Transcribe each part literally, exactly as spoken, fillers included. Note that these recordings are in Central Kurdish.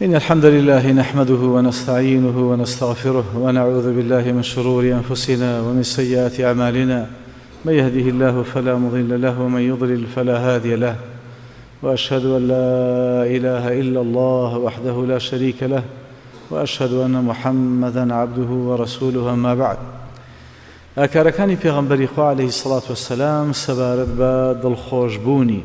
إن الحمد لله نحمده ونستعينه ونستغفره ونعوذ بالله من شرور أنفسنا ومن سيئات أعمالنا. من يهده الله فلا مضل له ومن يضلل فلا هادي له، وأشهد أن لا إله إلا الله وحده لا شريك له، وأشهد أن محمدًا عبده ورسوله. أما بعد، ئاکارەکانی پێغەمبەری خوا عليه الصلاة والسلام سەبارەت بە دڵخۆشبوونی.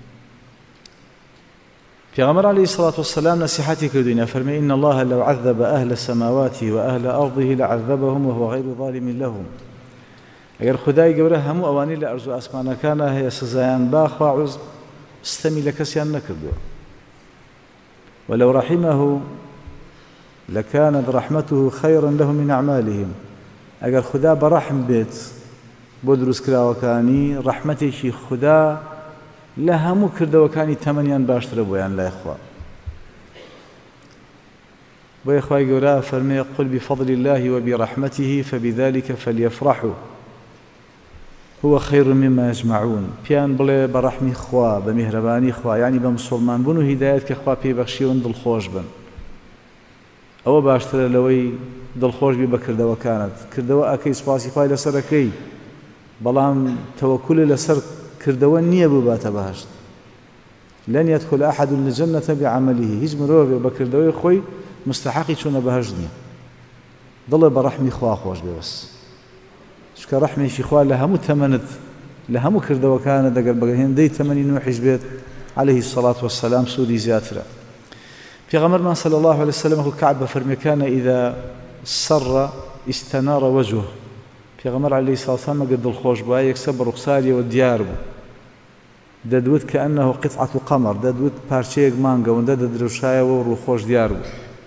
پێغەمبەر عليه الصلاة والسلام نصيحتي كردوين فرمي إن الله لو عذب أهل سماواته وأهل أرضه لعذبهم وهو غير ظالم لهم. ئەگەر خودای گەورە هەموو ئەوانەی لە ئەرزوو ئاسمانەکانە هەیە سزایان باخوا عوز ستەمی لە کەسیان نەکردووە، ولو رحمه لكانت رحمته خيرا لهم من أعمالهم. ئەگەر خدا بەڕەحم بێت بۆ دروستکراوەکانی، ڕەحمەتێکی خدا لە هەموو کردەوەکانی تەمەنیان باشترە بۆیان لای خوا. بۆیە خوای گەورە فەرمێ قل بفضل الله وبرحمته فبذلك فليفرحوا هو خير مما يجمعون. پیان بڵێ بە ڕەحمی خوا، بە میهرەبانی خوا، یعنی بە مسڵمان بوون و هیدایەت کە خوا پێبەخشیون دڵخۆش بن، ئەوە باشترە لەوەی دڵخۆش بی بە کردەوەکانت. کردەوە ئەکەی سوپاسی خوای لەسەرەکەی، بەڵام تەوەکولە لەسەر کردەوە نییە بباتە بەهەشت. لەن يدخل أحد الجنة بعمله. هیچ مرۆڤێ بە کردەوەی خۆی مستحقی چوونە بەهەشت نییە. دڵێ بە ڕەحمی خوا خۆش بێ بەس، چونکە ڕەحمێکی خوا لە هەموو تەمەنت، لە هەموو کردەوەکانە دەگەر بە هێندەی تەمەنی نوحیش بێت عليه الصلاة والسلام سوودی زیاترە. پێغەمبەرمان صلى الله عليه وسلم كعب فەرمێ كان إذا سر استنار وجهه. پێغەمبەر عليه الصلاة والسلام ئەگەر دڵخۆش بووە یەکسەر بە ڕوخساریەوە دیار بوو، دەدوت كأنه قطعة قمر، دەدوت پارچەیەک مانگەوەندە دەدرەوشایەوە و ڕووخۆش دیار بوو.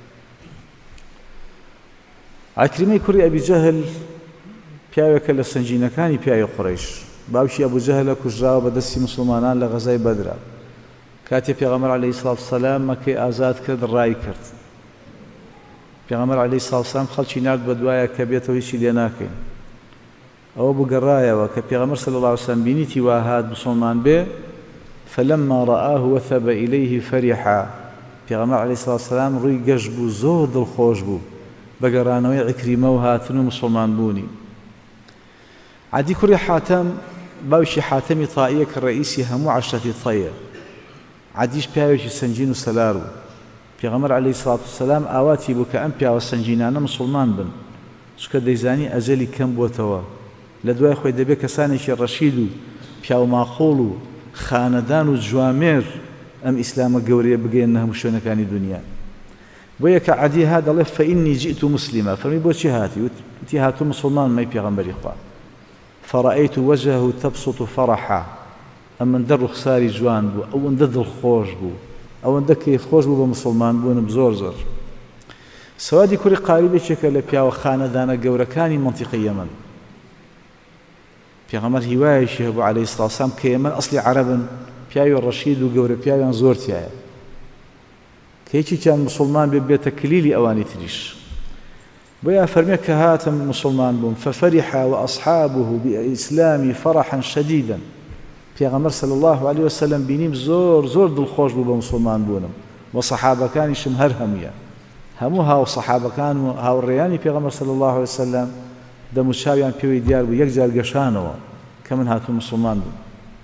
عەکریمەی کوڕی ئەبی جەهل پیاوێکە لە سەنگینەکانی پیاوی قوڕەیش، باوکی ئەبوو جەهلە کوژراوە بە دەستی مسلمانان لە غەزای بەدرا. کاتێ پێغەمبەر عليه الصلاة والسلام مەکەی ئازاد کرد، ڕای کرد. پێغەمبەر عليه الصلاة والسلام خەڵکی نارد بە دوایە کە بێتەوە هیچی لێ ناکەین. ئەوە بگەڕایەوە کە پێغەمبەر صلی الله عليه وسلم بینیتی وا هات مسلمان بێ، فلما رآه وثب إليه فرحا. پێغەمبەر عليه الصلاة والسلام ڕووی گەشت بوو، زۆر دڵخۆش بوو بە گەڕانەوەی عیکریمە و هاتن و مسلمان بوونی. عەدی کوڕی حاتەم، باوکی حاتەمی تائیە کە ڕئیسی هەموو عەشرەتی تەیە، عەدیش پیاوێکی سەنگین و سەلار بوو. پێغەمبەر عليه الصلاة والسلام ئاواتی بوو کە ئەم پیاوە سەنگینانە مسلمان بن، چونکە دەیزانی ئەجەلی کەم بووەتەوە. لە دوای خۆی دەبێت کەسانێکی ڕەشید و پیاو ماقۆڵ و خانەدان و جوامێر ئەم ئیسلامە گەورەیە بگەێنە هەموو شوێنەکانی دنیا. بۆیە کە عەدی ها دەڵێ فەئینی جئت مسلما. فەرمی بۆچی هاتی؟ وتی هاتوو مسلمان مەی پێغەمبەری خوا. فرأيت وجهه تبسط فرحا. ئەمەندە ڕوخساری جوان بوو، ئەوەندە دڵخۆش بوو، ئەوەندە کەیفخۆش بوو بە مسلمان بوونم زۆر زۆر. سەوادی کوڕی قاریبێکێکە لە پیاوە خانەدانە گەورەکانی مەنتیقی یەمەن. پێغەمبەر هیوایەکی هەبوو عليه الصلاة والسلام کە یەمەن ئەسڵی عەرەبن، پیاوی ڕەشید و گەورە پیاویان زۆر تایە، کە هیچیان مسلمان بێ بێتە کلیلی ئەوانی تریش. بۆیە فەرمێ کە هاتم مسلمان بووم، ففرح وأصحابه بإسلامي فرحا شديدا. پێغەمبەر صلی الله عليه وسلم بینیم زۆر زۆر دڵخۆش بوو بە مسلمان بوونم، و سەحابەکانیشم هەر هەموویە، هەموو هاو سەحابەکان و هاوڕێیانی پێغەمبەر صلی الله عليه وسلم دەموچاویان پێوەی دیار بوو، یەکجار گەشانەوە کە من هاتوو مسلمان بووم.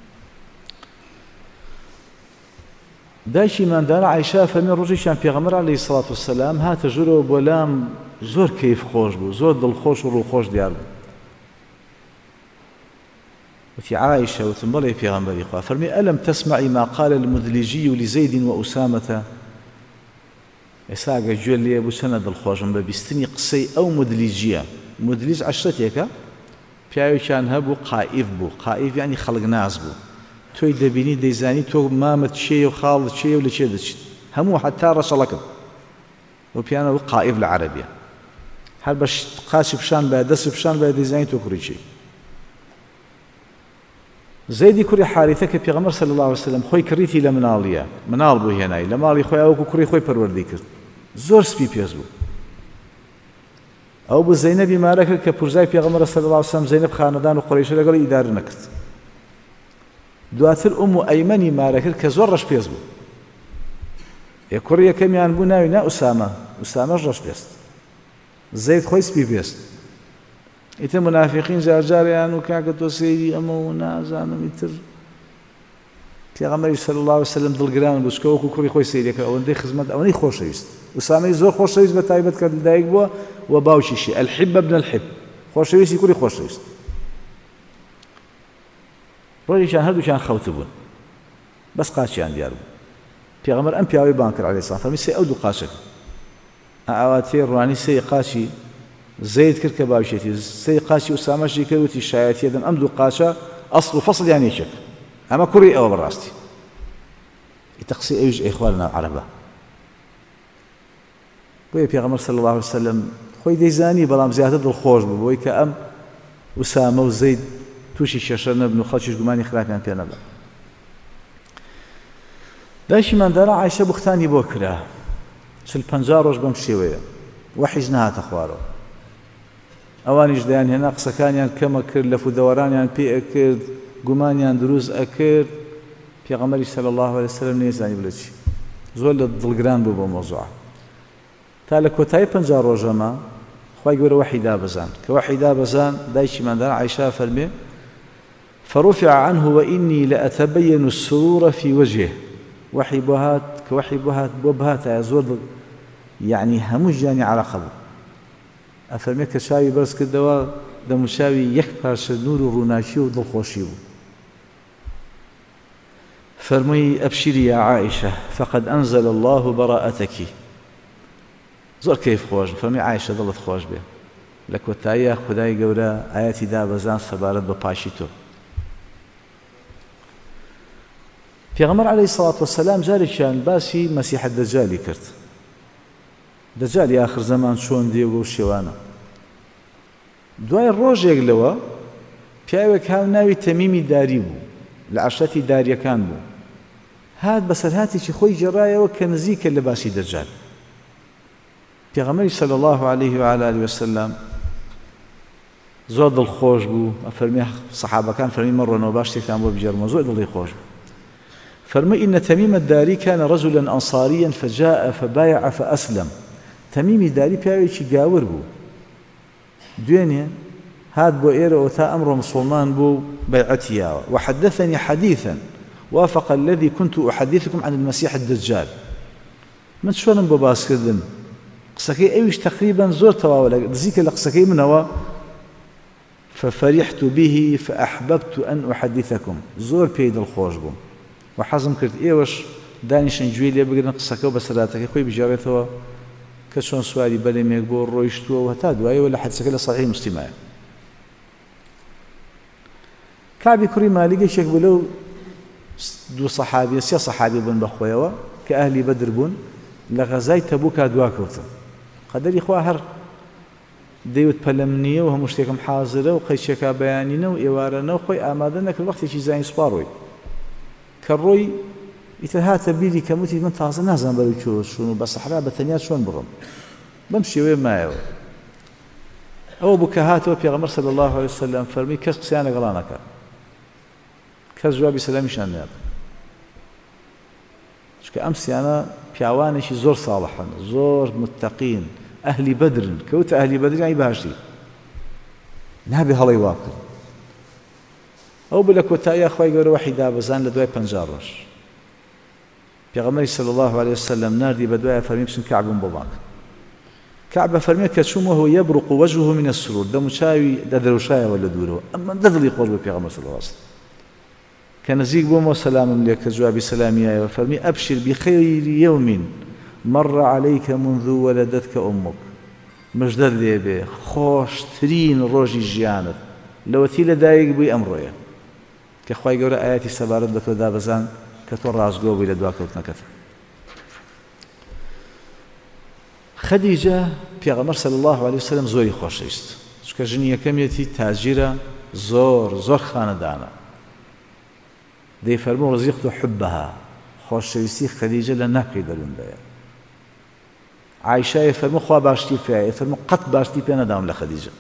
دایکی ماندانە عایشە فەرمێ ڕۆژێکیان پێغەمبەر عليه الصلاة والسلام هاتە ژوورەوە بۆ لام، زۆر کەیفخۆش بوو، زۆر دڵخۆش و ڕووخۆش دیار بوو. وفي عائشة وتنبلي في غنبري خوا فرمي ألم تسمعي ما قال المدلجي لزيد وأسامة. إساق جول لي أبو سند الخوجم ببستني قصي أو مدلجية. مدلج عشرتك بياو كان هبو قائف بو، قائف يعني خلق ناس بو، توي دبيني ديزاني تو مامت شيء وخالد شيء ولا شيء دش همو حتى رسلك وبيانا قائف العربية. هل باش قاسي بشان بعد دس بشان بعد ديزاني تو كل شيء. زەیدی کوڕی حارثە کە پێغەمبەر صلی الله عليه وسلم خۆی کڕیتی لە مناڵیە، مناڵ بوو هێنای لە ماڵی خۆی، ئەوەکو کوڕی خۆی پەروەردەی کرد، زۆر سپی پێز بوو. ئەو بوو زەینەبی مارە کرد کە پورزای پێغەمبەر صلی الله عليه وسلم زەینەب خانەدان و قوڕەیشە لەگەڵ ئیدارە نەکرد. دواتر ئوم ئەیمەنی مارە کرد کە زۆر ڕەش پێز بوو. کوڕی یەکەمیان بوو ناوی نا ئوسامە ئوسامەش ڕەش بێست زەید خۆی سپی بێست ئیتر منافقین جارجاریان و کاکە تۆ سەیری ئەمە و نازانم ئیتر پێغەمبەری صلی الله علیه و سلم دڵگران بوو چکە وەکو کوڕی خۆی سەیرەکە ئەوەندەی خزمەت ئەوەی خۆشەویست ئوسامەی زۆر خۆشەویست بە تایبەت کە لەدایک بووە و باوکیشی الحب ابن الحب خۆشەویستی کوڕی خۆشەویست ڕۆژێکیان هەردووکیان خەوت بوون بەس قاچیان دیار بوو پێغەمبەر ئەم پیاوەی بان کرد عەلەیهی سەلام فەرمی سێ ئەو دوو قاچەکە ئاواتێ ڕوانی سێ قاچی زەید کرد کە باوکێتی سێ قاچی ئوسامەشی کرد وتی شایەتی دەم ئەم دوو قاچە ئەسڵ و فەسڵیان یەکێکە ئەمە کوڕی ئەوە بەڕاستی ئیتر قسەی ئەویش ئەیخوا لەناو عەرەبە بۆیە پێغەمبەر صلی الله علیه وسلم خۆی دەیزانی بەڵام زیاتر دڵخۆش بوو بۆی کە ئەم ئوسامە و زەید تووشی کێشە نەبن و خەڵکیش گومانی خراپیان پێ نەبە دایکی ماندارە عایشە بوختانی بۆ کرا چل پەنجا ڕۆژ بەم شێوەیە وەحیش نەهاتە خوارەوە ئەوانیش دەیان هێنا قسەکانیان کەمە کرد لەفودەوەرانیان پێ ئەکرد گومانیان دروست ئەکرد پێغەمبەری صلی الله علیه وسلم نەیزانی بڵێ چی زۆر لە دڵگران بوو بۆ مۆزوعە تا لە کۆتایی پەنجا ڕۆژەمە خوای گەورە وەحی دابەزان کە وەحی دابەزان دایکی ماندارە عایشە فەرمێ فرفع عنه وإني لأتبين السرور في وجهه وحي بهات كوحي بهات بوبهات يا زور يعني هموج يعني على خبر أفرميك شاوي برس كدوا دم شاوي يكبر نور وروناشي وضل خوشيو فرمي أبشري يا عائشة فقد أنزل الله براءتك زور كيف خوش فرمي عائشة ضلت خوش به لك وتايا خداي قورا آياتي دا بزان سبارت بباشيتو پێغەمبەر عەلەیهی سەڵات وەسەلام جارێکیان باسی مەسیحە دەجالی کرد دەجالی ئاخر زەمان چۆن دێ و شێوانە دوای ڕۆژێک لەوە پیاوێک هاو ناوی تەمیمی داری بوو لە عەشەتی داریەکان بوو هات بەسەرهاتێکی خۆی جێڕایەوە کە نزیکە لە باسی دەجال پێغەمبەری صلی الله علیه و علی آله وسلم زۆر دڵخۆش بوو ئەفەرمێ سەحابەکان فەرمی مەڕۆنەوە باش شتێکتان بۆ بجێڕمەوە زۆر دڵی خۆش بوو فرمي إن تميم الداري كان رجلا أنصاريا فجاء فبايع فأسلم تميم الداري بياويشي قاور بو دوينيا هاد بو إيرا وتا أمر مسلمان بو بيعتيا وحدثني حديثا وافق الذي كنت أحدثكم عن المسيح الدجال من شلون بو باسكردن قسكي أيوش تقريبا زور تواولا دزيك لقسكي منوا ففرحت به فأحببت أن أحدثكم زور بيد الخوش بو وحەزم کرد ئێوەش دانیشن گوێی لێ بگرن قسەکە و بەسەراتەکەی خۆی بژێڕێتەوە کە چۆن سواری بەلێمێک بۆ ڕۆیشتووە هەتا دوایەوە لە حەدیسەکە لە سەحیح موسلیمایە کابی کوڕی مالیکێک بوو لەو دوو سەحابی سێ سەحابی بوون بەخۆیەوە کە ئەهلی بەدر بوون لە غەزای تەبووکا دواکەوتن قەدەری خوا هەر دەیوت پەلەم نییە و هەموو شتێکم حازرە و قەیچێکا بەیانینە و ئێوارەنە و خۆی ئامادە نەکرد وەختێکی زانی سوپاڕۆی کە ڕۆی ئیتر هاتە بیری کەموتی من تازە نازانم بەرەو چۆ چوون و بە سەحرا بە تەنیا چۆن بڕۆم بەم شێوەیە مایەوە ئەوە بوو کە هاتەوە پێغەمبەر صلی الله علیه وسلم فەرمی کەس قسەیان لەگەڵا نەکات کەس جوابی سەلامیشیان نێت چونکە ئەم سیانە پیاوانێکی زۆر ساڵحن زۆر متەقین ئەهلی بەدرن کەوتە ئەهلی بەدر یانی باشی نابێ هەڵەی وا بکەن ئەو بە لە کۆتاییە خوای گەورە وەحی دابەزان لە دوای پەنجا ڕۆژ پێغەمبەری صلی الله علیه وسلم ناردی بە دوایە فەرمی بچن کەعبم بۆ بانک کەعبە فەرمێ کە چوومەوە یەبرق وجهه من السرور دەم و چاوی دەدرەوشایەوە لە دوورەوە ئەمەندە دڵی خۆش بە پێغەمبەر صلی الله علیه وسلم کە نزیک بوومەوە سەلامم لێ کە جوابی سەلامیایەوە فەرمی ئەبشر بخەیری یەومین مەڕ عەلەیکە منذ وەلەدەتکە ئومک مژدەت لێ بێ خۆشترین ڕۆژی ژیانت لەوەتی لەدایک بووی ئەمڕۆیە کە خوای گەورە ئاەتی سەبارەت بە تۆ دابەزان کە تۆ ڕازگۆ بووی لە دواکەوتنەکەت خەدیجە پێغەمبەر صلی الله علیه وسلم زۆری خۆشەویست چونکە ژنی یەکەمیەتی تاجیرە زۆر زۆر خانەدانە دەیفەرموو ڕزیقت حبها خۆشەویستی خەدیجە لە ناقی دەروندەیە عایشە فەرموو خوا باشتی پێیە فەرموو قەت باشتی پێ نەدام لە خەدیجە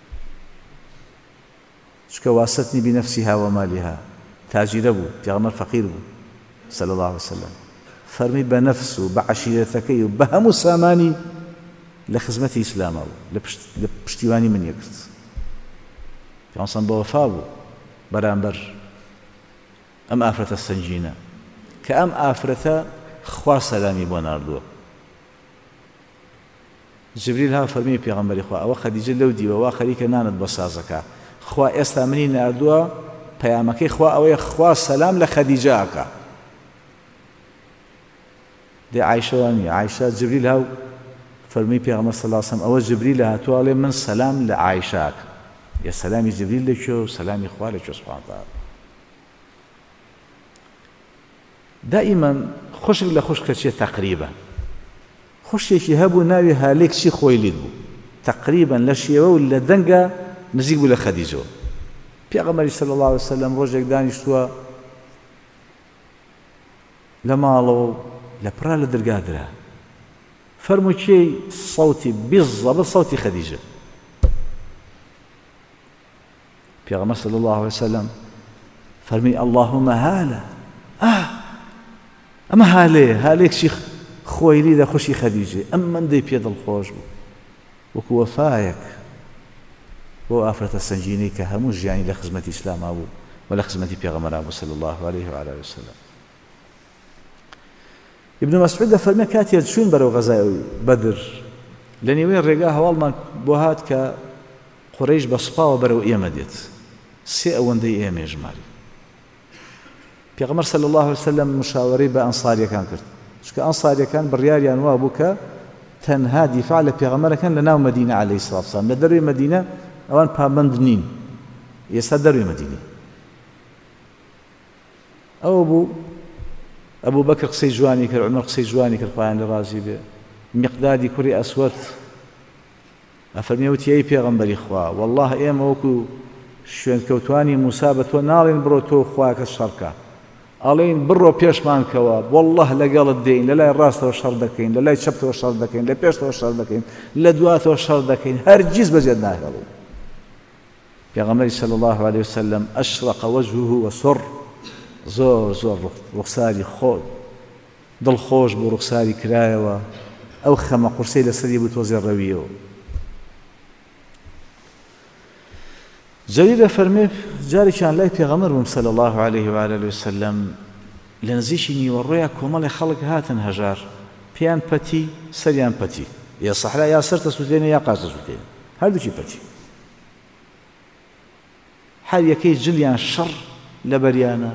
چونکە واستنی بنفسها ومالها تاجیرە بوو پێغەمبەر فەقیر بوو صلی الله علیه وسلم فەرمی بە نەفس و بە عەشیرەتەکەی و بە هەموو سامانی لە خزمەتی ئیسلامە بوو، لە پشتیوانی منیە کرد. پێغەمبەر بە وەفا بوو بەرامبەر ئەم ئافرەتە سەنگینە کە ئەم ئافرەتە خوا سەلامی بۆ ناردووە. جبریل ها فەرمی پێغەمبەری خوا ئەوە خەدیجە لەو دیوە وا خەریکە نانت بۆ سازەکە، خوا ئێستا منی ناردووە پەیامەکەی خوا ئەوەیە خوا سەلام لە خەدیجە ئەکا. دێ عایشەوە نیە، عایشە جبریل هاو فەرمی پێغەمبەر صلی الله علیه وسلم ئەوە جبریلە هاتووە ئەڵێ من سەلام لە عایشە ئەکەم. یا سەلامی جبریل لەکوێ و سەلامی خوا لەکوێ سوبحانه وتعالى. دائما خوشک لە خوشکە چیە تەقریبا خوشێکی هەبوو ناوی هالێ کچی خۆیلید بوو، تقریبا لە شێوە و لە دەنگە نزیک بوو لە خەدیجەوە. پێغەمبەری صلی الله علیه وسلم ڕۆژێک دانیشتووە لە ماڵەوە لە پڕا لە دەرگادرا فەرمووی کێی سەوتی بیزەبە سەوتی خەدیجە. پێغەمبەر صلی الله علیه وسلم فەرمی اللهم هالە ئاه ئەمە هالەیە، هالێکشی خۆیلی لە خوشی خەدیجە، ئەم مندەی پێ دڵخۆش بوو وەکو وەفایەک بۆ ئافرەتە سەنگینەی کە هەموو ژیانی لە خزمەتی ئیسلاما بوو و لە خزمەتی پێغەمبەرا بوو صلی الله عليه وعلى وسلم. ابن مسعود دەفەرمێ کاتێک چوین بەرەو غەزای بەدر لە نێوەی ڕێگا هەواڵمان بۆ هات کە قوڕەیش بە سوپاوە بەرەو ئێمە دێت، سێ ئەوەندەی ئێمە ژماری. پێغەمبەر صلی الله عليه وسلم مشاوەرەی بە ئەنساریەکان کرد، چونکە ئەنساریەکان بڕیاریان وا بوو کە تەنها دیفاع لە پێغەمبەرەکەن لە ناو مەدینە عەلەیهی سڵاتو وسەلام، لە دەروی مەدینە ئەوان پابەند نین، ئێستا دەروی مەدینە. ئەوە بوو ئەبوو بەکر قسەی جوانی کرد، عومەر قسەی جوانی کرد خوایان لێ ڕازی بێ. میقدادی کوڕی ئەسوەد ئەفەرمێ وتی ئەی پێغەمبەری خوا وەڵڵاه ئێمە وەکو شوێنکەوتوانی موسا بە تۆ ناڵێن بڕۆ تۆ خوایەکە شەڕکە، ئەڵێن بڕۆ پێشمان کەوە، وەڵڵاه لەگەڵت دێین، لە لای ڕاستەوە شەڕ دەکەین، لە لای چەپتەوە شەڕ دەکەین، لە پێشتەوە شەڕ دەکەین، لە دواتەوە شەڕ دەکەین، هەرگیز بەجێت ناهێڵین. پێغەمبەری صلی الله عليه وسلم ئەشرق وجهه وسر، زۆر زۆر ڕوخساری خۆی دڵخۆش بوو، ڕوخساری کرایەوە، ئەو خەمە قورسەی لەسەری بوو تۆزێ ڕەویەوە. جەریر دەفەرمێ جارێکیان لای پێغەمبەر بووم صلی الله عليه وعلى وسلم لە نزیکی نیوەڕۆیە کۆمەڵی خەڵک هاتن هەژار، پێیان پەتی سەریان پەتی، یا سەحرا یا سەر دەسووتێنێ یا قاچ دەسووتێنێ، هەردووکی پەتی، هەر یەکەی جلیان شەڕ لە بەریانە،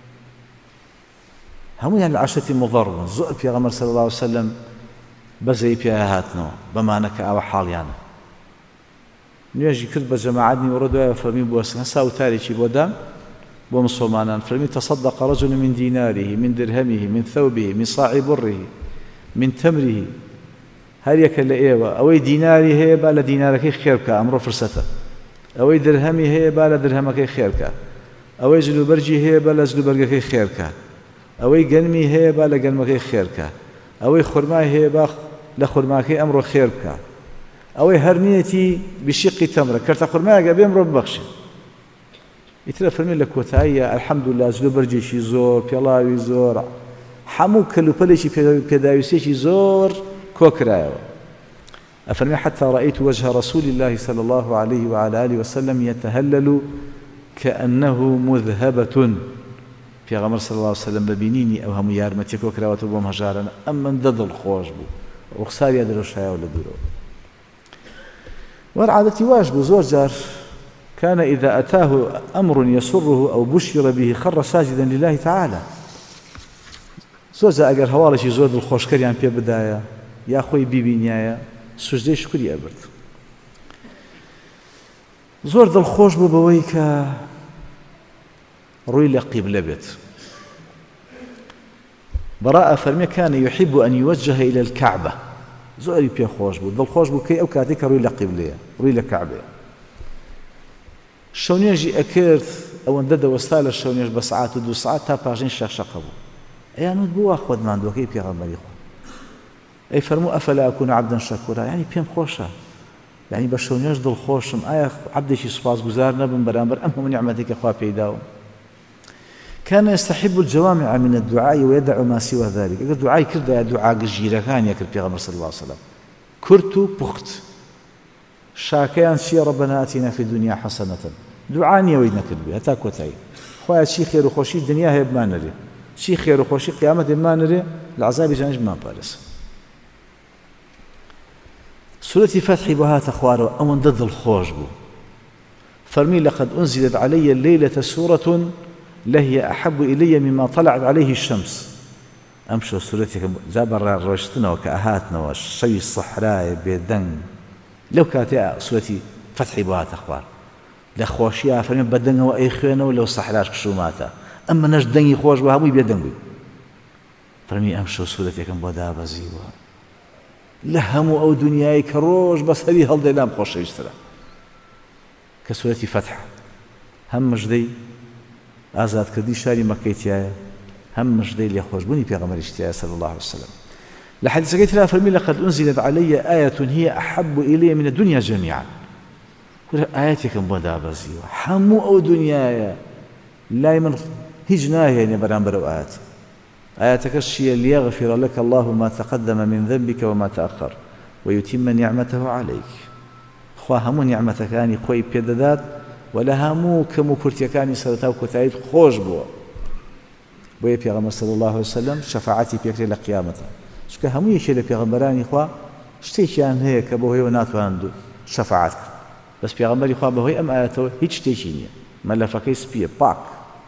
هەموویان لە عەشەتی مضەڕ بوون. زۆر پێغەمبەر صلی الله عليه وسلم بەزەی پێ هاتنەوە بەمانە کە ئەوە حاڵیانە. نوێژی کرد بە جەماعەت نیوەڕۆ دوایە فەرمی بۆ هەسا وتارێکی بۆ دام بۆ مسلمانان، فەرمی تصدق رجل من دیناره من درهمه من ثوبه من صاع بره من تمره. هەر یەکە لە ئێوە ئەوەی دیناری هەیە با لە دینارەکەی خێر بکە، ئەمڕۆ فرسەتە، ئەوەی درهەمی هەیە با لە درهەمەکەی خێر بکە، ئەوەی جلوبەرجی هەیە با لە جلوبەرگەکەی خێر بکە، ئەوەی گەنمی هەیە با لە گەنمەکەی خێر بکە، ئەوەی خورمای هەیە با لە خورماکەی ئەمڕۆ خێر بکە، ئەوەی هەر نیەتی بشیقی تەمرە کەرتە خورمایەکە بێ ئەمڕۆ ببەخشێ. ئیترە فەرمی لە کۆتاییە ئەلحەمدولیلا جلوبەرجێکی زۆر، پێڵاوی زۆر، هەموو کەلوپەلێکی پێداویستێکی زۆر کۆکرایەوە. ئەفەرمی حتى رأيت وجه رسول الله صلى الله عليه وعلى آله وسلم يتهلل كأنه مذهبة. پێغەمبەر صلی الله عليه وسلم ببینینی ئەو هەموو یارمەتیە کۆکراوەتەوە بۆم هەژارانە ئەم مندە دڵخۆش بوو، ڕوخساریە دەرەوشایەوە لە دوورەوە. وەرعادەتی واش بوو زۆر جار كان إذا أتاه أمر يسره أو بشر به خر ساجدا لله تعالى. زۆر جار ئەگەر هەواڵێکی زۆر دڵخۆشکەریان پێ بدایە یا خۆی بیبینایە سوژدەی شکری ئەبرد. زۆر دڵخۆش بوو بەوەی کە ڕووی لە قیبلە بێت. بەراء فەرمێ كان يحب أن يوجه إلى الكعبة، زۆری پێخۆش بوو، دڵخۆش بوو کەی ئەو کاتێک کە ڕووی لە قیبلەیە، ڕووی لە کەعبەیە. شەونێژی ئەکرد ئەوەندە دەوەستا لە شەونێژ بە سەعات و دوو سەعات تا پاژنی شەقشەقە بوو. ئەیانوت بوو وا خۆت ماندووەکەی پێغەمبەری خوا. ئەی فەرموو ئەفەلا ئەکون عەبدەن شەکوورا، یعنی پێم خۆشە، یعنی بە شەونێژ دڵخۆشم، ئایا عەبدێکی سوپاسگوزار نەبم بەرامبەر ئەم هەموو نیعمەتێکی خوا پێی داوم. كان يستحب الجوامع من الدعاء ويدع ما سوى ذلك. إذا دعاء كرده دعاء جيرة كان يكر بيغمر صلى الله عليه وسلم كرتو بخت شاكيان شي ربنا آتنا في الدنيا حسنة دعاني ويدنا كربي هتا كوتاي خويا شي خير وخوشي الدنيا هي بما نري شي خير وخوشي قيامة بما نري العذاب جانج ما بارس. سورة فتح بها تخوار أمن ضد الخوش بو فرمي لقد أنزلت علي الليلة سورة لهي أحب إلي مما طلعت عليه الشمس. أمشوا سورتك جابر رشتنا وكأهاتنا والشي الصحراء بيدن لو كانت سورتي فتح بها تخوار لخوشيا فرمي بدن وأي خينا ولو صحراء كشوماتا أما نجدني خوش بها مو بيدن بي فرمي أمشوا سورتك بودا بزيوا لهموا أو دنياي كروج بس هذه هل دينام خوش يشترى كسورتي فتح هم مجدي آزاد كردي شاري مكيتيا هم مجدي اللي خوش بني بيغمر اشتيا صلى الله عليه وسلم لحديث قيت لها فرمي لقد أنزلت علي آية هي أحب إلي من الدنيا جميعا كل آياتك بودا بزيوا حموا أو دنياي لا يمن هجناها يعني برامبر آيات آياتك الشيء ليغفر لك الله ما تقدم من ذنبك وما تأخر ويتم نعمته عليك خوا همو نعمتك يعني خوي بيددات ولا همو كمو كرتيكاني سرتاو كتايد خوش بوا بويا بيغمبر صلى الله عليه وسلم شفاعتي بيكري لقيامته شكا همو يشي لبيغمبراني خوا شتيشان هيك بوهي وناتوان شفاعتك بس بيغمبري خوا بوهي أم آياته هيج شتيشيني ملفكي سبيه باك.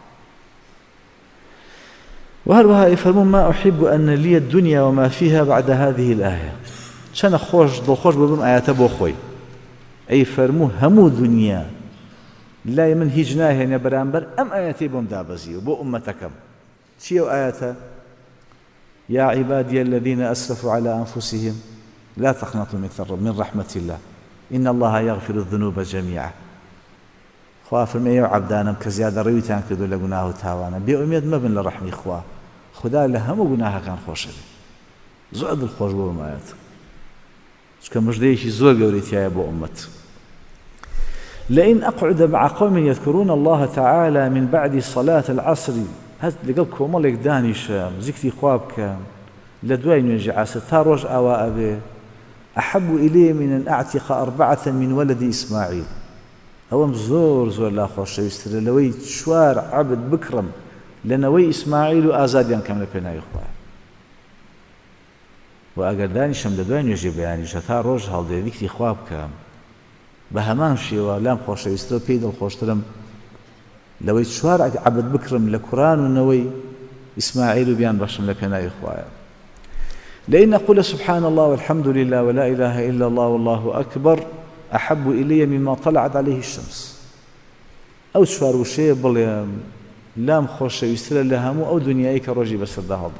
وهروها يفرمون ما أحب أن لي الدنيا وما فيها بعد هذه الآية شان خوش ضل خوش بضم آيات أبو خوي أي فرمو همو دنيا لا يمن هجناه يعني برامبر أم آياتي بهم دابزي وبو أمتكم شيء آياته يا عبادي الذين أسرفوا على أنفسهم لا تقنطوا من رحمة الله إن الله يغفر الذنوب جميعا خوا فرمي يا عبدانم كزيادة رويتان كدو لقناه تاوانا بأميد مبن لرحمي خوا خدا لهم قناها كان خوش بي زود الخوش بو مايات شكا مجديشي زور قوريت يا ابو أمت لئن أقعد مع قوم يذكرون الله تعالى من بعد صلاة العصر هذا لقلكم مالك دانيش زكتي خوابك لدوين ينجي عاسر تاروج أوا أبي أحب إلي من أن أعتق أربعة من ولد إسماعيل أوام زور زور لا خوش يستر لوي شوار عبد بكرم لنوي إسماعيل وآزاديان كامل بينا يخواه وأقرداني شم لدوين يجي بياني شتا روج هالدي ذكري خواب كام بهمان شيوا لام خوش يستر بيدل خوش ترم لوي شوار عبد بكرم لقرآن ونوي إسماعيل بيان بشم لبينا يخواه لأن أقول سبحان الله والحمد لله ولا إله إلا الله والله أكبر أحب إلي مما طلعت عليه الشمس أو شوار وشي بل لام خوش يستر لهمو أو دنياي كروجي بس الدهض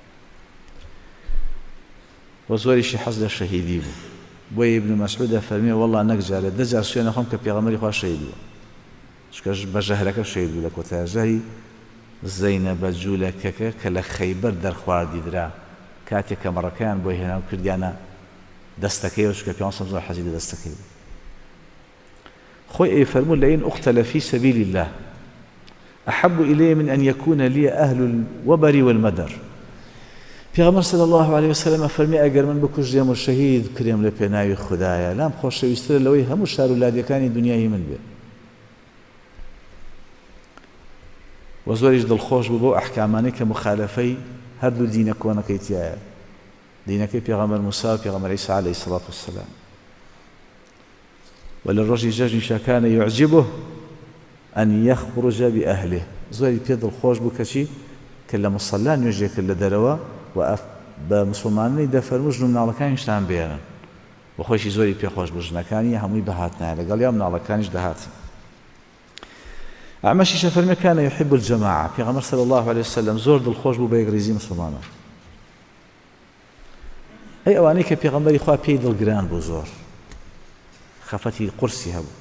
وزوري شي حصل الشهيدي بو بوي ابن مسعود فرمي والله انك جال دجا سوينا خم كبيغمري خوا شهيد شكاش بجهلك شهيد لك وتاجي زينب جولك كلا خيبر در خوار ديدرا كاتي كمركان بوي هنا كرديانا دستكي وشكا بيان صمزو حزيد دستكي خوي اي فرمو لئن اقتل في سبيل الله أحب إلي من أن يكون لي أهل الوبر والمدر پیغمبر صلى الله عليه وسلم فرمي أجر من بكش ديم الشهيد كريم لبناوي خدايا لام خوش يستر لوي هم شار ولادي كان دنياي من بي وزورج دل خوش ببو أحكاماني كمخالفي هردو دينك ونكيتيا دينك پیغمبر موسى پیغمبر عيسى عليه الصلاة والسلام وللرجل جاج كان يعجبه أن يخرج بأهله زوري بيد الخوش بكشي كلا مصلان يجي كلا دروا وأف بمسلمانين دفر مجنو من على كانش تام بيانا وخوشي زوري بي خوش بجنا كاني همي بهاتنا قال يوم من على كانش دهات أعمشي شفرمي كان يحب الجماعة في غمر صلى الله عليه وسلم زور الخوش بو بيغريزي مسلمانا أي أوانيك في غمر إخوة بيد الجران بو زور خفتي قرسي هبو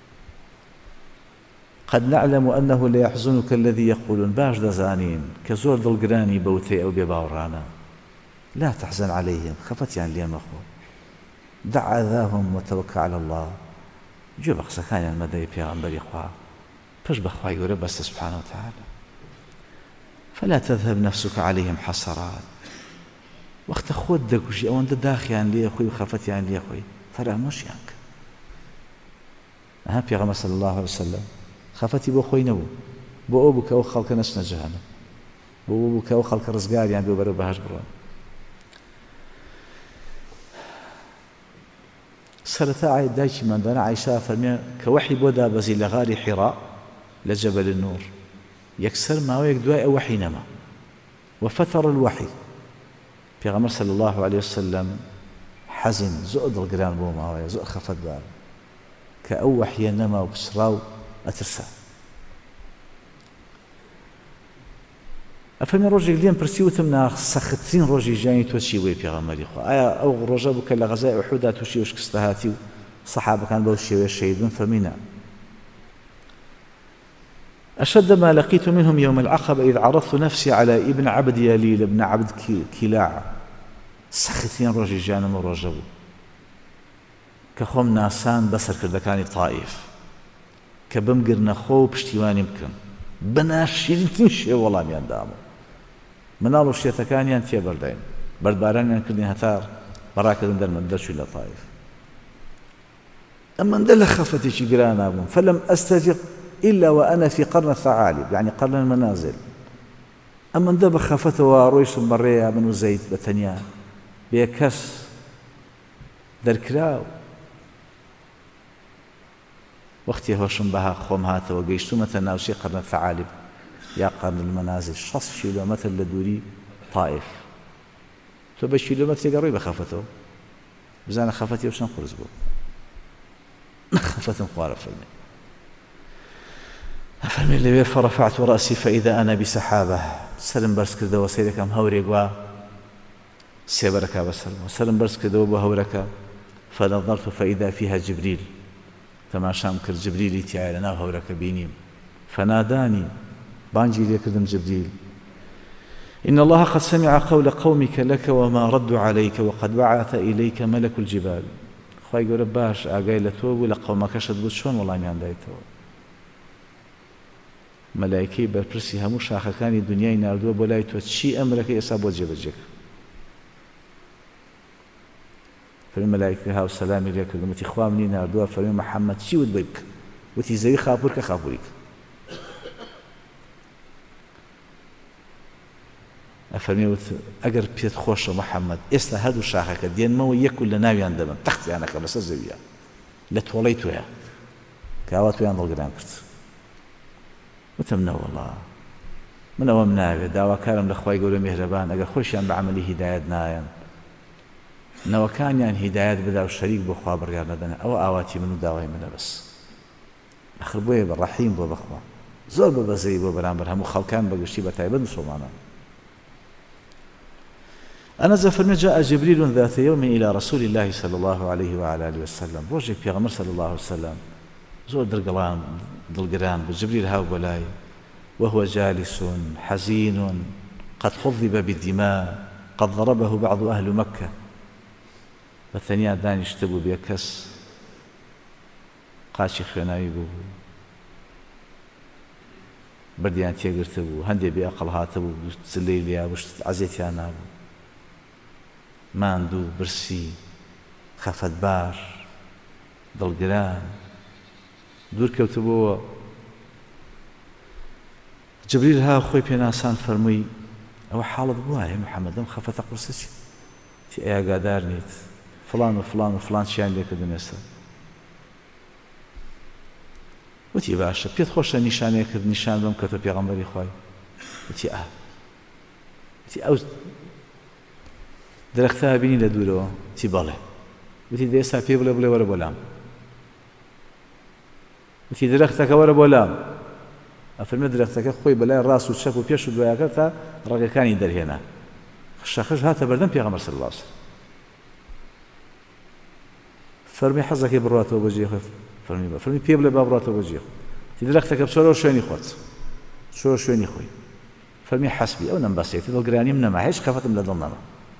قد نعلم أنه لا يحزنك الذي يقولون باش دزانين كزور دلقراني بوتي أو بباورانا لا تحزن عليهم خفت يعني ليام أخو دع أذاهم وتوكل على الله جو بخصكان المدى بيغمبر إخوة فاش بخوا يوري بس سبحانه وتعالى فلا تذهب نفسك عليهم حسرات وقت خۆت دەکوژی ئەوەندە داخیان لێ خۆی و خەفەتیان لێ خۆی فەرامۆشیان کە ئەها پێغەمبەر صلی الله عليه وسلم خەفەتی بۆ خۆی نەبوو بۆ ئەو بوو کە ئەو خەڵکە نەچنە جەهەنەم بۆ ئەو بوو کە ئەو خەڵکە ڕزگاریان بێ بەرەو بەهەشت بڕۆن سەرەتا دایکی مندانە عایشە فەرمێ کە وەحی بۆ دابەزی لە غاری حیرا لە جەبەل النور یەکسەر ماوەیەک دوای ئەو وەحی نەما وفتر الوحي پێغەمبەر صلی الله عليه وسلم حەزین زۆر دڵگران بۆ ماوەیە زۆر خەفەتبار کە ئەو وەحیە نەما و پسرا و ئەترسا ئەفەرمێ ڕۆژێک لێم پرسی وتم ناخسەختترین ڕۆژی ژیانی تۆ چی بووی پێغەمبەری خوا ئایا ئەو ڕۆژە بوو کە لە غەزای ئوحودا تووشی شکستە هاتی و سەحابەکان بەو شێوەیە شەهید بوون فەرمی نا أشد ما لقيت منهم يوم العقبة إذ عرضت نفسي على ابن عبد يليل ابن عبد كلاع سختين روجي جانم وروجبو كخوم ناسان بسر كردكاني طائف كبمقر نخو بشتيواني مكن بناشيرين تنشي والله ميان دامو منالو شيتكاني انتيا بردين برد باراني انكردين هتار براكدن در من درشو إلى طائف أما اندل خفتي شي قرانا بهم فلم أستفق إلا وأنا في قرن الثعالب يعني قرن المنازل أما اندب خفته ورويش مريا من زيد بتنيا بيكس دركراو وقتی هۆشم بەها خۆم هاتەوە گەیشتومەتە ناوچەی قەرنە الثعالب یا قەرن المەنازل شەست کیلۆمەتر لە دووری طائف تۆ بە کیلۆمەترێک ڕۆی بە خەفەتەوە بزانە خەفەتی ئەو چەند قورس بوو خەفەتم خوارە فەرمێ ئەفەرمێ لەوێ فەرەفەعت رەأسی فەئیذا ئەنا بسەحابە سەرم بەرز کردەوە سەیرەکەم هەورێک وا سێبەرەکە بەسەرمەوە سەرم بەرز کردەوە بۆ هەورەکە فنظرت فإذا فيها جبريل تماشام کرد جبريلي تیایە لەناو هەورەکە بینیم فناداني بانجي لێ کردم جبريل إن الله قد سمع قول قومك لك وما ردوا عليك وقد بعث إليك ملك الجبال خوای گەورە باش ئاگای لە تۆ بوو لە قەومەکەشت بوو چۆن وەڵامیان دایتەوە مەلایکەی بەرپرسی هەموو شاخەکانی دنیای ناردووە بۆ لای تۆ چی ئەمرەکەی ئێستا بۆ جێبەجێ فەرمی مەلایکە هاو سەلامی لێ کردم وتی خوا منی ناردووە فەرمی محەممەد چی وت بۆی بکە وتی زەوی خاپور کە خاپوری کرد ئەفەرمی وت ئەگەر پێت خۆشە محەممەد ئێستا هەردوو شاخەکە دێنمەوە یەک و لە ناویان دەبن تەختیانەکە بەسەر زەویە لە تۆڵەی تۆیە کاوا تۆیان دڵگران کرد وتم نەوەڵڵا من ئەوەم ناوێت داواکارم لە خوای گەورە میهرەبان ئەگەر خۆشیان بە عەمەلی هیدایەت نایەن نەوەکانیان هیدایەت بدا و شەریک بۆ خوا بڕیار نەدەنێ ئەوە ئاواتی من و داوای منە بەس ئەخر بۆیە بە ڕەحیم بۆ بەخوا زۆر بە بەزەی بۆ بەرامبەر هەموو خەڵکان بەگشتی بە تایبەت موسڵمانان أنس فرمي جاء جبريل ذات يوم إلى رسول الله صلى الله عليه وعلى آله وسلم روجك بيغمر صلى الله عليه وسلم زور دلقلان دلقران بجبريل هاو بلاي وهو جالس حزين قد حضب بالدماء قد ضربه بعض أهل مكة والثانية داني اشتبوا بيكس قاشي خنايبو برديان تيقرتبو هندي بأقل هاتبو تسليليا وشت عزيتيانا ماندوو برسی خەفەتبار دڵگران دوورکەوتبووە جبریل ها خۆی پێناسان فەرمووی ئەوە حاڵت بوایە محەممەد ئەم خەفەتە قورسە چی تی ئاگادار نیت فڵان و فڵان و فڵان چیان لێکردن ئێستا وتی باشە پێت خۆشە نیشانەیە کرد نیشان بم کە تۆ پێغەمبەری خوای وتی ئا وتی ئەو درەختە بینی لە دوورەوە چی بەڵێ وتی دێستا پێ بڵێ بڵێ وەرە بۆ لام وتی درەختەکە وەرە بۆ لام ئەفەرمێ درەختەکە خۆی بەلای ڕاست و چەپ و پێش و دوایەکە تا ڕێگەکانی دەرهێنا شەخش هاتە بەردەم پێغەمبەر صلی الله علیه وسلم فەرمی حەزەکەی بڕاتەوە بەجێ خۆی فەرمی بە فەرمی پێ بڵێ با بڕاتەوە بەجێ خۆی تی درەختەکە بچۆرەوە شوێنی خۆت چۆرە شوێنی خۆی فەرمی حەسبی ئەو نەمبەسێتی دڵگرانیم نەما هیچ خەفەتم لە دڵ نەما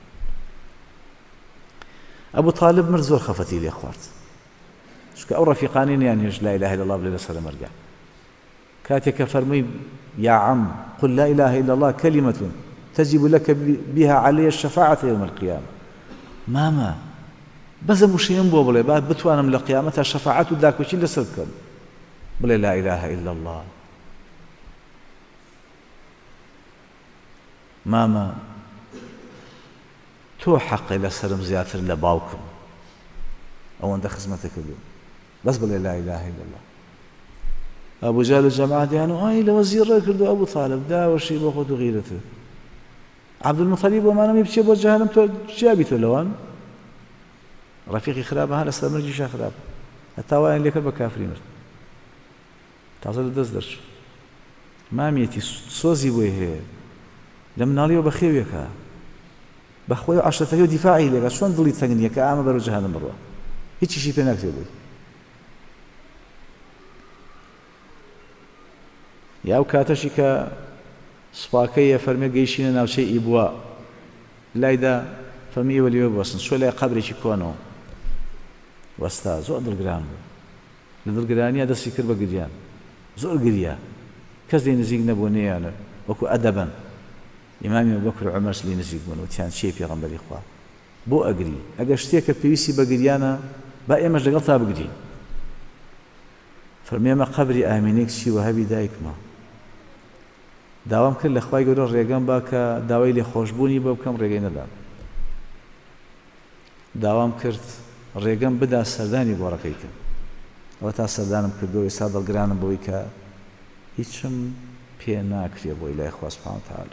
ئەبوو طالب مرد زۆر خەفەتی لێ خوارد چونکە ئەو ڕەفیقانی نیان هێش لا ئیلاهە ئیلەڵڵا بڵێ لەسەر مەرگە كاتك فرمي يا عم قل لا إله إلا الله كلمة تجب لك بها علي الشفاعة يوم القيامة. ماما بەزە مشیم بۆ بڵێ بعد بتوانم لە قیامەتە شەفاعەت و داکۆچی لەسەر بکەم بڵێ لا إله إلا الله. ماما تۆ حەقی لەسرم زیاتر لە باوکم ئەوەندە خزمەتە کردو بەس بڵێ لا إله إلا الله. ئەبوو جەهل و جەماعەتیان ئای لەوە زیڕە کردو ئەبوو تاالب داوەشی بۆ خۆت و غیرەتت. عەبدولموتەلیب بۆمانەمی بچێ بۆ جەهەنەم تۆ چیابی تۆ لەوان ڕەفیقی خراپە هەر لەسەر مرجیشا خراپە هەتا وایان لێ کرد بە کافری مرد تازە لە دەست دەرچوو. مامیەتی سۆزی بۆی هەیە لە مناڵیەوە بە خێوێکە بەخۆی و عەشرەتەکەی و دیفاعی لێکە چۆن دڵی تەنگ نییە کە ئامە بەرەو جەهەنەم بڕوە هیچیشی پێ ناکرێ بووی. یا ئەو کاتەشی کە سوپاکەیە فەرمێ گەیشتینە ناوچەی ئیبوا لایدا فەرمی ئێوە لێوە بوەستن چۆ لای قەبرێکی کۆنەوە وەستا زۆر دڵگران بوو لە دڵگرانیە دەستی کرد بە گریان زۆر گریە کەس لێ نزیک نەبوو نەیانە وەکو ئەدەبەن ئیمامی ئەبوبەکر و عومەرش لێ نزیک بوون وتیان چییە پێغەمبەری خوا بۆ ئەگری ئەگەر شتێکە پێویستی بە گریانە با ئێمەش لەگەڵ تا بگرین. فەرمی ئەمە قەبری ئامینەیەک چی وەهابی دایکمە داوام کرد لە خوای گەورە ڕێگەم با کە داوای لێخۆشبوونی بۆ بکەم ڕێگەی نەدام. داوام کرد ڕێگەم بدا سەردانی گۆڕەکەی کرد ئەوە تا سەردانم کردەوە ئێستا دڵگرانم بۆی کە هیچم پێ ناکرێ بۆی لای خوا سوبحانەهو تەعالا.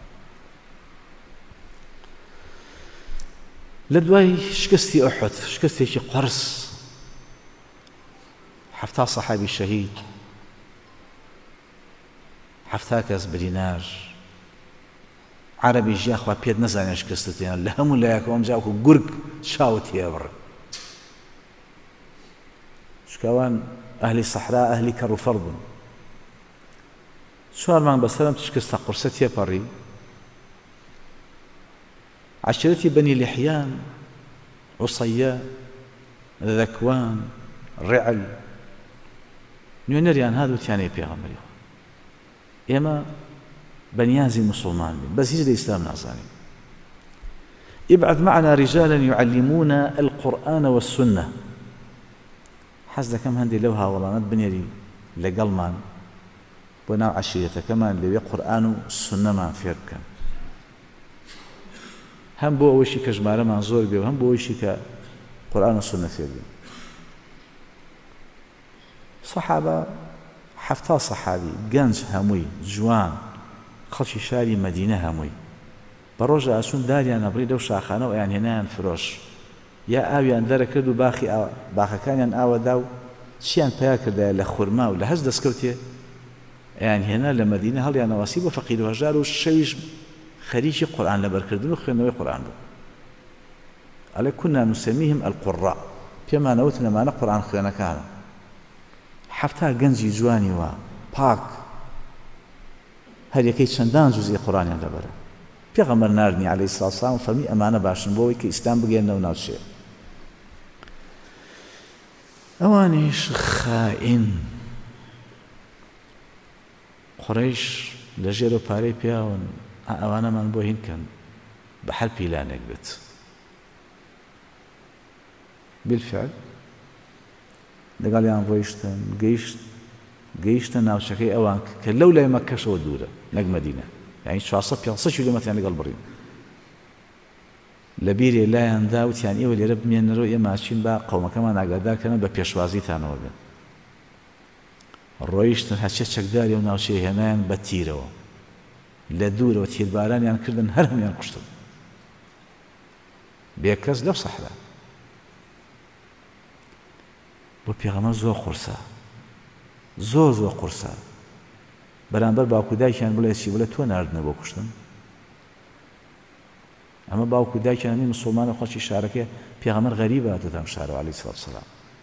لە دوای شکستی ئوحود شکستێکی قەرس حەفتا سەحابی شەهید حەفتا کەس برینار عربی ژیا خوا پێت نەزانێ شکستتیان لە هەموو لایەکەوە ئەمجا وەکو گورگ چاوت تێبڕ چکەوان ئەهلی سەحرا ئەهلی کەڕ و فەڕ بوون. چوار مانگ بەسەرم شکستە قورسە تێپەڕی عەشیرەتی بەنی لحیان عوسەیە ذەکوان ڕێعل نوێنەریان هات وتیانەی پێغەمبەری خوا ئێمە بەنیازی مسلمان بین بەس هیچ لە ئیسلام نازانین ابعث معنا رجالا يعلمون القرآن والسنة. حەز دەکەم هەندێک لەو هاوڵانت بنێری لەگەڵمان بۆ ناو عەشیرەتەکەمان لەوێ قورئان و سونەمان فێر بکەن هەم بۆ ئەوەشی کە ژمارەمان زۆر بێ و هەم بۆ ئەوەشی کە قورئان و سونە فێر بێ. سەحابە حەفتا سەحابی گەنج هەمووی جوان خەڵکی شاری مەدینە هەمووی بە ڕۆژە ئاچوون داریان ئەبڕی لەو شاخانەوە ئەیان هێنایان فرۆش یا ئاویان دەرەکرد و باخی باخەکانیان ئاوەدا و چیان پیا کردایە لە خورما و لە هەست دەستکەوتێ ئەیان هێنا لە مەدینە هەڵیان ئەواسی بۆ فەقیر و هەژار و شەویش خەریکی قورئان لەبەرکردن و خوێندنەوەی قورئان بوو. ئەڵێ كنا نسميهم القراء پێمان ئەوت نەمانە قورئان خوێنەکانە حەفتا گەنجی جوانی وە پاک هەر یەکەی چەندان جوزئی قورئانیان لەبەرە. پێغەمبەر ناردنی عەلەیهی سڵاو وسەلام فەرمی ئەمانە باشن بۆ ئەوەی کە ئیسلام بگەێننەوە ناوچێ. ئەوانیش خائین قوڕەیش لە ژێرە پارەی پیاون ئەوانەمان بۆ هینکەن بە هەر پیلانێک بێت. بالفعل لەگەڵیان ڕۆیشتن گەیشت گەیشتە ناوچەکەی ئەوان کە لەو لای مەککەشەوە دوورە نەک مەدینە یعنی چوارسەد پێنجسەد کیلۆمەتریان لەگەڵ بڕین. لە بیرێ لایەندا وتیان ئێوە لێرە بمێنەرەوە ئێمە ئاچین بە قەومەکەمان ئاگادارکەنە بە پێشوازیتانەوە بن. ڕۆیشتن هەچێ چەکداری و ناوچەی هێنایان بە تیرەوە لە دوورەوە تیربارانیان کردن هەر هەمیان کوشتن بێکەس لەو سەحرا. بۆ پێغەمبەر زۆر قورسە زۆر زۆر قورسە بەرامبەر باوکو دایکیان بڵێ چی بڵێ تۆ ناردنە بۆ کوشتن. ئەمە باوکو دایکیان هەمووی موسڵمانە خەڵکی شارەکە پێغەمبەر غەریبە هاتۆتە ئەم شارەوە عەلەیهی سڵاو وسەلام.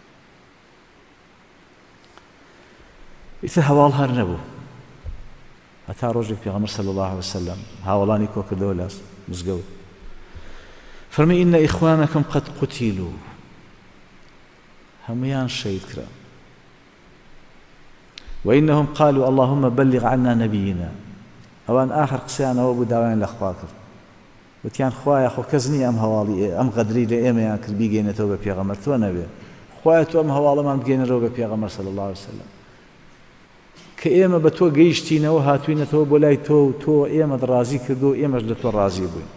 ئیتر هەواڵ هەر نەبوو هەتا ڕۆژێک پێغەمبەر صلی الله علیه وسلم هاوڵانی کۆ کردەوە لە مزگەوت فەرمی ئینە ئیخوانەکم قەد قوتیلوا هەموویان شەید کرا وإنهم قالوا اللهم بلغ عنا نبينا أوان آخر قسيان أو بداوين لأخواكر وتيان خوايا خو كزني أم هوالي أم غدري لإيما يكر بيجينا توبة بيغمر تو نبي خوايا تو أم هوالي ما بيجينا روبة بيغمر صلى الله عليه وسلم كإيما بتو جيشتينا وهاتوين تو بولاي تو تو إيما درازي كردو إيما جلتو الرازي بوين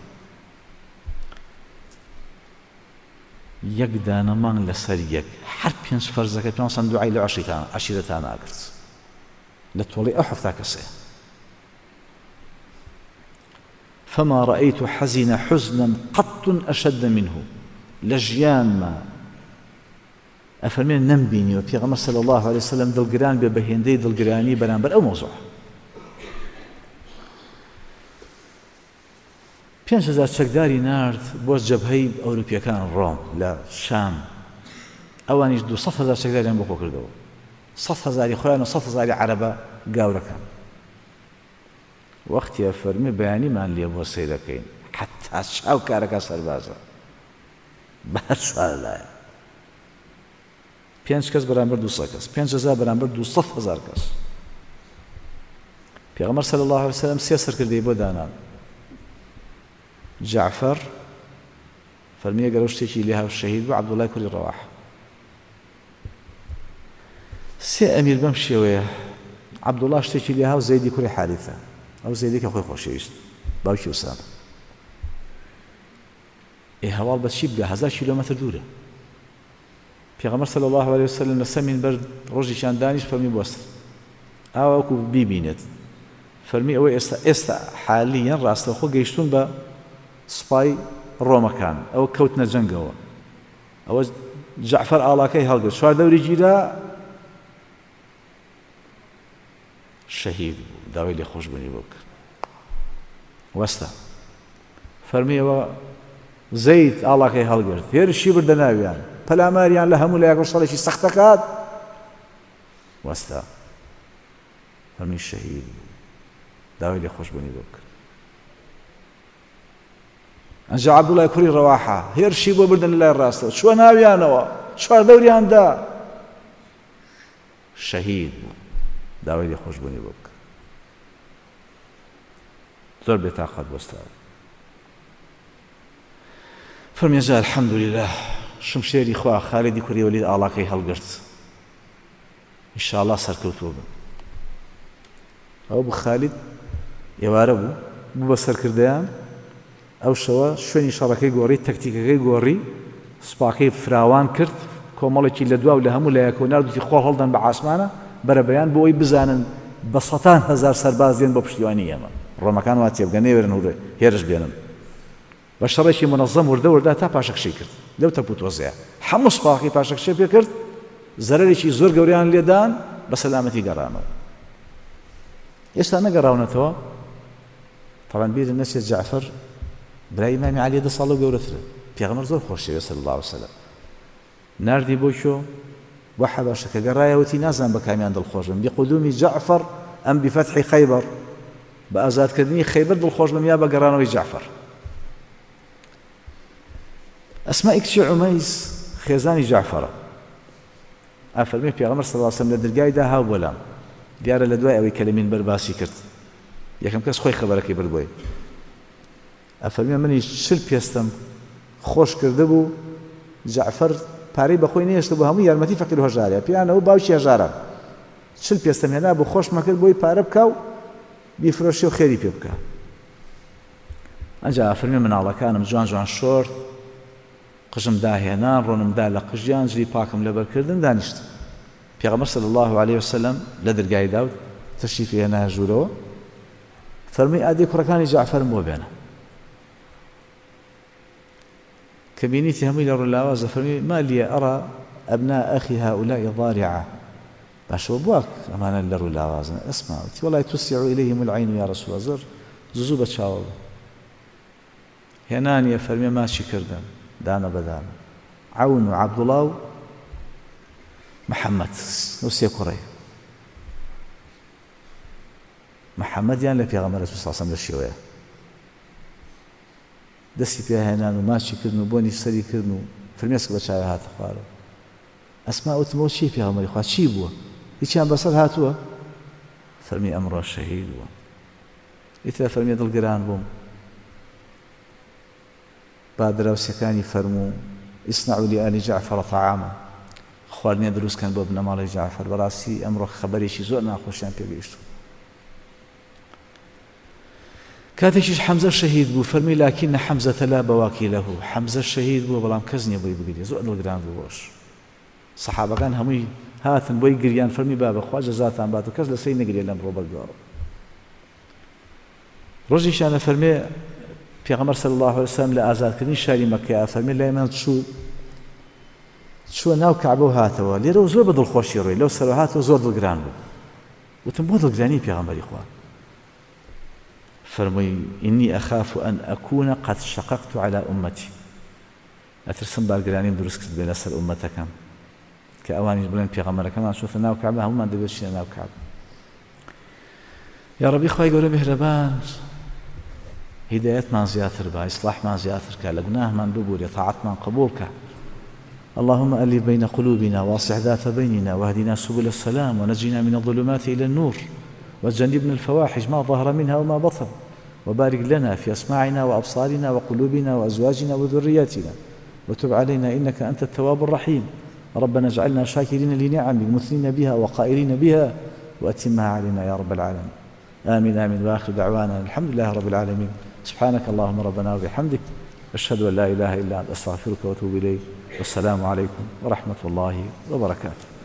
يقدانا من لسريك حرب ينس فرزك بيانسان دعاي لعشرتان عشرتان أكرت لتولي أحف تاكسي فما رأيت حزن حزنا قط أشد منه لجيان ما أفرمين نمبيني وبيغمر صلى الله عليه وسلم دلقران ببهيندي دلقراني بنامبر أو موضوع پێنج هەزار چەکداری نارد بۆ جەبهەی ئەوروپیەکان ڕۆم لە شام ئەوانیش دو سەد هەزار چەکداریان بۆ خۆ کردەوە سەد هەزاری خۆیان و سەد هەزاری عەرەبە گاورەکان وەختیە فەرمی بەیانیمان لێ بۆ سەیرەکەین حەتا چاو کارەکە سەربازە بەهەر سوال لایە پێنج کەس بەرامبەر دو سەد کەس پێنج هەزار بەرامبەر دو سەد هەزار کەس پێغەمبەر صلی الله عليه وسلم سێ سەرکردەی بۆ دانان جعفر فەرمیە گەرە شتێکی لێ هاو شەهید بوو عەبدوڵای کوڕی ڕەواحە سێ ئەمیر بەم شێوەیە عەبدوڵا شتێکی لێ هاو زەیدی کوڕی حارثە ئەو زەیدی کە خۆی خۆشەویست باوکی ئوسامە ئێ هەواڵ بە چی بگە هەزار کیلۆمەتر دوورە پێغەمبەر صلی الله عليه وسلم لەسەر مینبەر ڕۆژێکیان دانیشت فەرمی بوەستە ئاوا وەکو بیبینێت فەرمی ئەوەی ئێستا ئێستا حالیەن ڕاستەوخۆ گەیشتون بە سپای ڕۆمەکان ئەوە کەوتنە جەنگەوە ئەوە جعفەر ئاڵاکەی هەڵگرت چوار دەوری گیرا شەهید بوو داوای لێخۆشبوونی بۆ کرد وەستا فەرمیەوە زەید ئاڵاکەی هەڵگرت هێرشی بردە ناویان پەلاماریان لە هەموو لایەک ڕۆژهەڵێکی سەخت دەکات وەستا فەرمی شەهید بوو داوای لێخۆشبوونی بۆ کرد ئەنجا عەبدوڵای کوڕی ڕەواحە هێرشی بۆ بردن لە لای ڕاستەوە چووە ناویانەوە چوار دەوریاندا شەهید بوو داوای لێخۆشبوونی بۆ بکە زۆر بێتاقەت بۆستاوە فەرمیێ جا الحەمدولیلە شمشێری خوا خالێدی کوڕی وەلید ئاڵاکەی هەڵگرت ئینشاءڵڵا سەرکەوتووە بن ئەو بوو خالید ئێوارە بوو بوو بە سەرکردەیان ئەو شەوە شوێنی شەڕەکەی گۆڕی تەکتیکەکەی گۆڕی سوپاکەی فراوان کرد کۆمەڵێکی لە دواو لە هەموو لایەکەوە ناردوتی خۆڵ هەڵدەن بە عاسمانە بەرەبەیان بۆ ئەوی بزانن بە سەدان هەزار سەرباز دێن بۆ پشتیوانی ئێمە ڕۆمەکان وا تێبگە نێوێرن هەورێ هێرش بێنن بە شەڕێکی منەظەم وردە وردا تا پاشەکشەی کرد لەو تەپوتۆزەیە هەموو سوپاکەی پاشەکشەی پێ کرد زەرەرێکی زۆر گەوریان لێدان بە سەلامەتی گەڕانەوە ئێستا نەگەڕاونەتەوە طبعاً بیر نەچێت جعفەر برای ئیمامی عەلی دە ساڵە و گەورەترە پێغەمبەر زۆر خۆشەویست صلی الله عليه وسلم ناردی بۆ کۆ بۆ حەبەشە کە گەڕایەوەتی نازان بە کامیان دڵخۆش بن بقدومی جعفەر ئەم بفتحی خەیبەر بە ئازادکردنی خەیبەر دڵخۆش بن یا بە گەڕانەوەی جعفەر ئەسمائی کچی عومەیس خێزانی جعفەرە ئەفەرمێ پێغەمبەر صلی الله عليه وسلم لە دەرگایدا هاو بۆلام دیارە لە دوای ئەوەی کە لە مینبەر باسی کرد یەکەم کەس خۆی خەبەرەکەی برد بۆی ئەفەرمێ منی چل پێستم خۆش کرده بوو جعفەر پارەی بەخۆی نێشتە بۆ هەموو یارمەتی فەقیر و هەژارە پیانەوە باوکی هەژارە چل پێستم هێنا بۆ خۆشمە کرد بۆی پارە بکە و بیفرۆشی و خێری پێ بکە ئەنجا ئەفەرمێ مناڵەکانم جوان جوان شۆرد قژم داهێنان ڕۆنمدا لە قژیان جلی پاکم لەبەرکردن دانیشت پێغەمبەر صلی الله عليه وسلم لە دەرگای داوت تەشریفی هێنا ژوورەوە فەرمووی ئادەی کوڕەکانی جعفەرم بۆ بێنە کە بینیتی هەمووی لە ڕوولاوازە فەرمووی ما لي أرى أبناء أخي هؤلاء ضارعة باشەوە بووە ئەمانە لە ڕوولاوازن ئەسما وتی وەڵای تسیع إليهم العين یا رسول الله زۆر زوو بە چاوە هێنانیە فەرمووی ماچی کردن دانە بەدانە عون و عەبدوڵا و محەممەد ئەو سێ کوڕەی محەممەدیان لە پێغەمبەر صلی الله عليه وسلم لە شێوەیە دەستی پێهێنان و ماچی کردن و بۆنی سەری کردن و فرمێسک بە چاوی هاتە خوارەوە ئەسما وتمەوە چی پێغەمبەری خوا چی بووە هیچیان بەسەر هاتووە فەرمی ئەمڕۆ شەهید بووە. ئیتر فەرمی دڵگران بووم، با دراوسەکانی فەرموو ئیصنعوا لآل جعفر طعاما، خواردنێ دروستکەن بۆ بنەماڵی جعفر. بەڕاستی ئەمڕۆ خەبەرێکی زۆر ناخۆشیان پێگەیشتووە. کاتێکیش حەمزە شەهید بوو، فەرمی لاکینە حەمزەتە لا بەواکی لەهو، حەمزە شەهید بووە بەڵام کەس نییە بۆی بگرێ. زۆر دڵگران بوو بۆش. سەحابەکان هەمووی هاتن بۆی گریان، فەرمی بابە خوا جەزاتان بات و کەس لەسەری نەگرێ لەم ڕۆ بەرگاوە. ڕۆژیشانە فەرمێ پێغەمبەر صلی الله علیه وسلم لە ئازادکردنی شاری مەککە فەرمێ لای من چوو چووە ناو کەعبە و هاتەوە. لێرە زۆر بە دڵخۆشی ڕۆی، لەو سەرەوە هاتەوە زۆر دڵگران بوو. وتم بۆ دڵگرانی پێغەمبەری خوا؟ فەرمووی ئینی ئەخاف ئەن ئەکوونە قەد شەقەقت عەلی ئومەتی، ئەترسم بارگرانیم دروست کرد بێ لەسەر ئومەتەکەم کە ئەوانیش بڵێن پێغەمبەرەکەمان چۆتە ناو کەعبە، هەموومان دەبێت چینە ناو کەعبە. یا ڕەبی خوای گەورە میهرەبان هیدایەتمان زیاتر بە، ئیسلاحمان زیاتر کە، لە گوناهمان ببوورێ، تاعەتمان قبوڵ کە. اللهم ألف بين قلوبنا وأصلح ذات بيننا واهدنا سبل السلام ونجنا من الظلمات إلى النور وجنبنا الفواحش ما ظهر منها وما بطن وبارك لنا في أسماعنا وأبصارنا وقلوبنا وأزواجنا وذرياتنا وتب علينا إنك أنت التواب الرحيم. ربنا اجعلنا شاكرين لنعمك مثنين بها وقائلين بها وأتمها علينا يا رب العالمين. آمين آمين. وآخر دعوانا الحمد لله رب العالمين. سبحانك اللهم ربنا وبحمدك أشهد أن لا إله إلا أنت أستغفرك وأتوب إليك. والسلام عليكم ورحمة الله وبركاته.